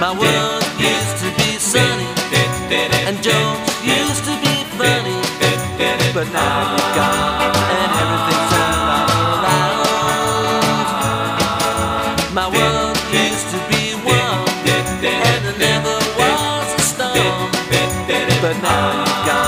My world used to be sunny, and jokes used to be funny, but now you're gone and everything's turned all around. My world used to be warm, and there never was a storm, but now you're gone.